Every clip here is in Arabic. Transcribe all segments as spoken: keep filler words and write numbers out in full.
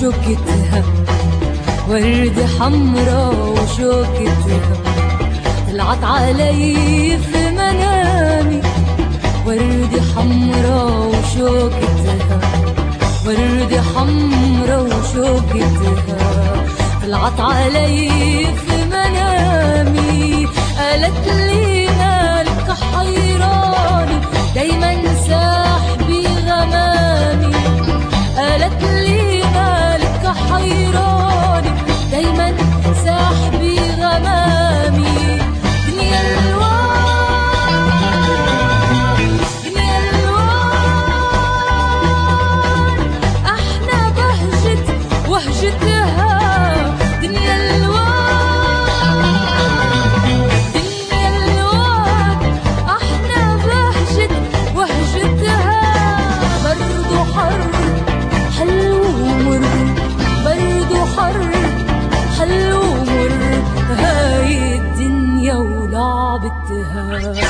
وشوكتها، وردة حمرا وشوكتها، طلعت علي في منامي. وردة حمرا وشوكتها، وردة حمرا وشوكتها، طلعت علي في منامي. قالت لي مالك حيراني دايما ساحبي غمامي. قالت لي مالك حيراني دايما ساحبي غمامي. دنيا الوان دنيا الوان احنا بهجة وهجتها. دنيا الوان دنيا الوان احنا بهجة وهجتها. برد وحر حلو ومر، برد وحر حلو ومر، هاي الدنيا ولعبتها.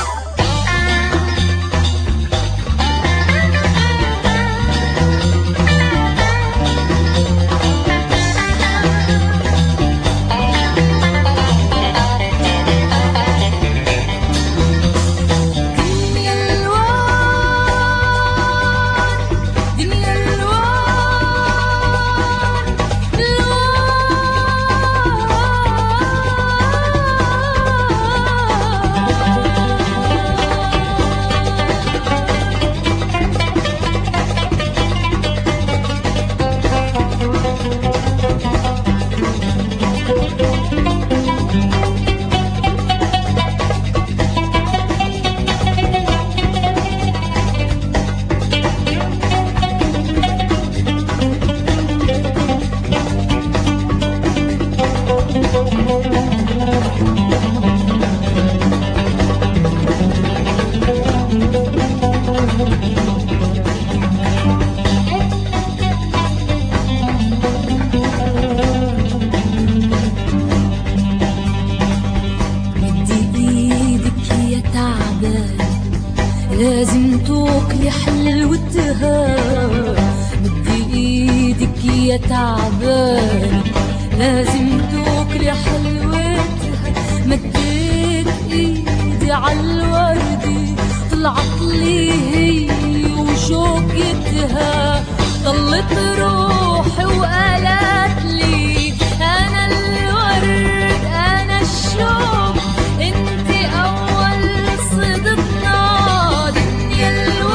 لازم توكلي حل ودها. بدي ايدك يا تعبان، لازم توكلي حل ودها. مديت ايدي عالوردة طلعت لي هي وشوكتها. طلت روحي وقالت لي انا الورد انا الشوك، انتي اول صدتنا. دنيا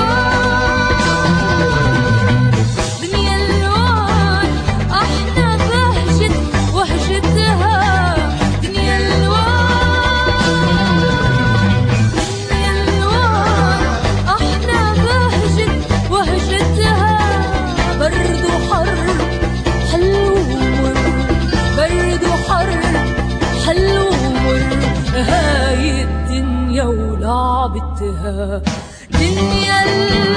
الوان دنيا الوان احنا بهجة وهجتها. دنيا الوان دنيا الوان احنا بهجة وهجتها. برد وحر حلو ومر، برد وحر حلو ومر، هاي الدنيا ولعبتها. دنيا